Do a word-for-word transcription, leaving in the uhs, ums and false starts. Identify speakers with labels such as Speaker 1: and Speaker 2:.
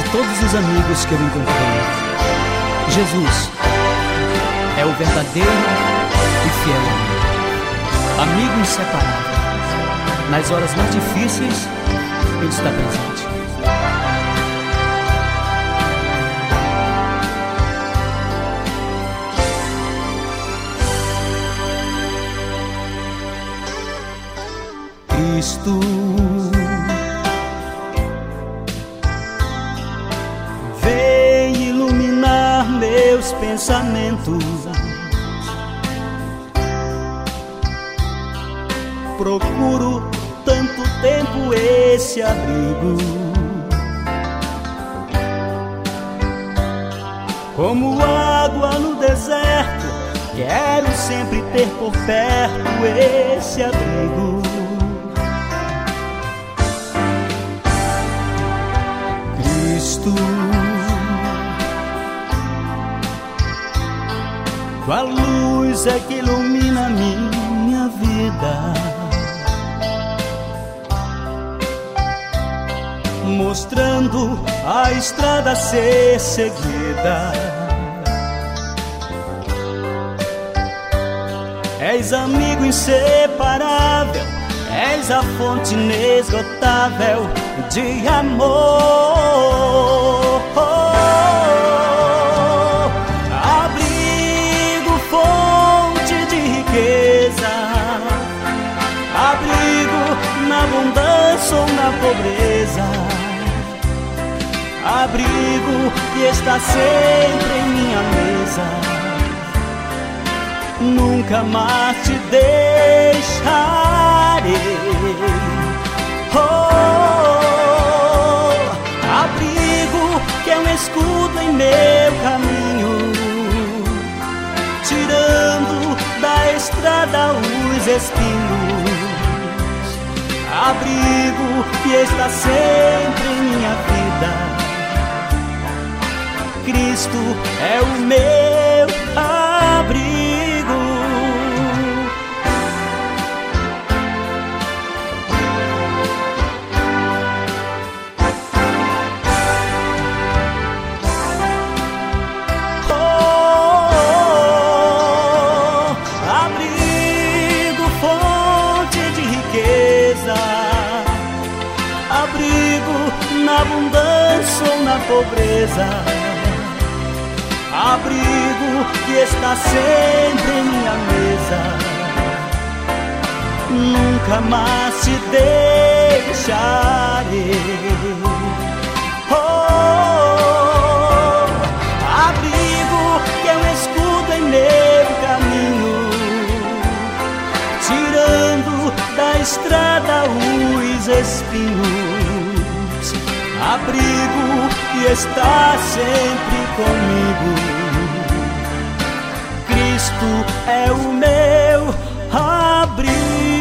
Speaker 1: todos os amigos que eu encontrei. Jesus é o verdadeiro e fiel amigo, amigo inseparável. Nas horas mais difíceis, Ele está presente. Cristo vem iluminar meus pensamentos. Procuro tanto tempo esse abrigo, como água no deserto, quero sempre ter por perto esse abrigo. Cristo, tua luz é que ilumina minha vida, mostrando a estrada a ser seguida. És amigo inseparável, és a fonte inesgotável de amor. Abrigo, fonte de riqueza, abrigo na abundância ou na pobreza, abrigo que está sempre em minha mesa, nunca mais te deixarei. Oh, abrigo que é um escudo em meu caminho, tirando da estrada os espinhos. Abrigo que está sempre em minha vida, Cristo é o meu abrigo. Oh, abrigo, fonte de riqueza, abrigo na abundância ou na pobreza, abrigo que está sempre em minha mesa, nunca mais te deixarei. Oh, abrigo que é um escudo em meu caminho, tirando da estrada os espinhos. Abrigo que está sempre comigo, Cristo é o meu abrigo.